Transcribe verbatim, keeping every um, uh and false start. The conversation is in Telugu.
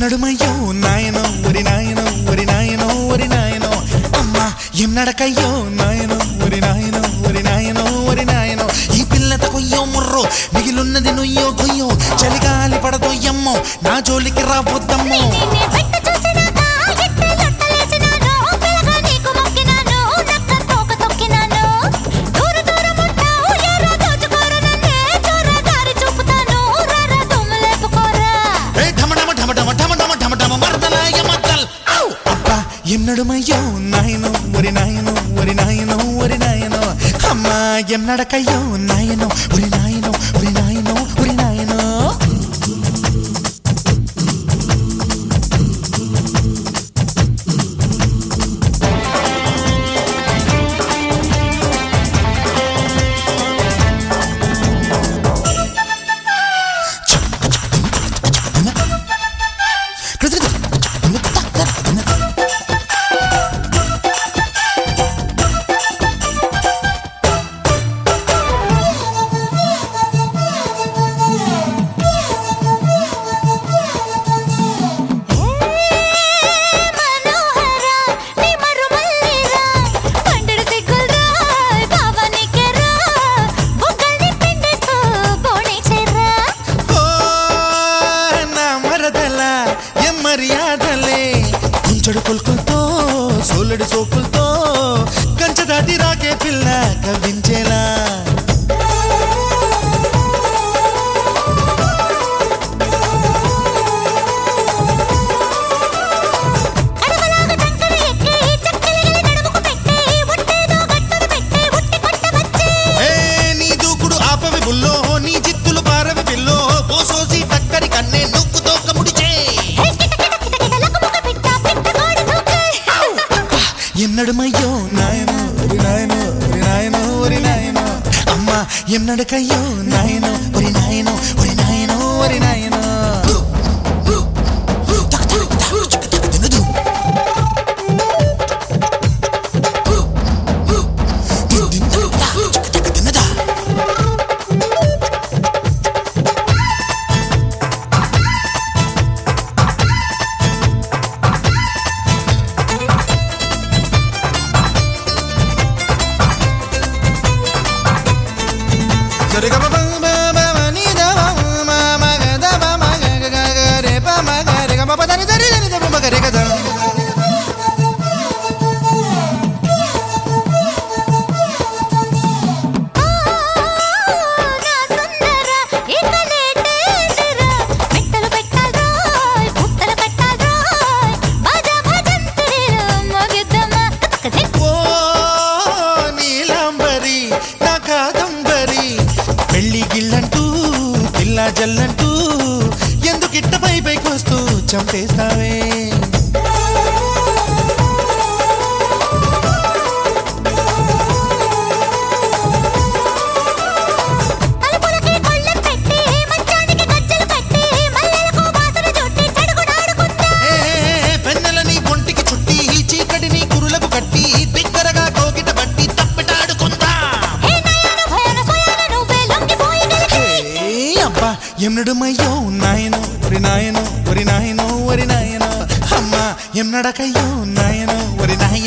నడుమయ్యో నాయనో ఒరి నాయనో ఒరి నాయనో ఒరి నాయనో అమ్మా ఏం నడకయ్యో నాయనో ఒరి నాయనో ఒరి నాయనో ఒరి నాయనో ఈ పిల్లత కొయ్యో ముర్రో మిగిలున్నది నుయ్యో కొయ్యో చలిగాలి పడదో ఎమ్మో నా జోలికి రావద్దమ్మో ఏం నడుమయ్యో నాయనో ఒరి నాయనో ఒరి నాయనో ఒరి నాయనో అమ్మా ఏం నడకయ్యో నాయనో ఒరి నాయనో ఒరి నాయనో ఒరి నాయనో కుంచెడు పుల్కులతో సోలడి సోకులతో కంచె దాటి రాకే పిల్ల కవ్వించేలా నీ దూకుడు ఆపవి బుల్లో నీ జిత్తులు పారవి పిల్లో పోసోసి టక్కరి కన్నే నొక్కుతో కముడిచే ఏం నడుమయ్యో నాయనో ఒరి నాయనో ఒరి నాయనో ఒరి నాయనో అమ్మా ఏం నడకయ్యో నాయనో ఒరి నాయనో ఒరి నాయనో ఒరి నాయనో పెళ్లి గిల్లంటూ పిల్ల జల్లంటూ ఎందుకిట్ట పై పైకి వస్తూ చంపేస్తావే పెన్నెలని ఒంటికి చుట్టి చీకటిని కురులకు కట్టి బిగ్గరగా కోకిట బట్టి తప్పిటాడుకుందా అబ్బా ఏం నడుమయ్యో నాయనో ఒరి నాయనో ఒరి నాయనో ఒరి నాయనో అమ్మా ఏం నడకయ్యో నాయనో ఒరి నాయనో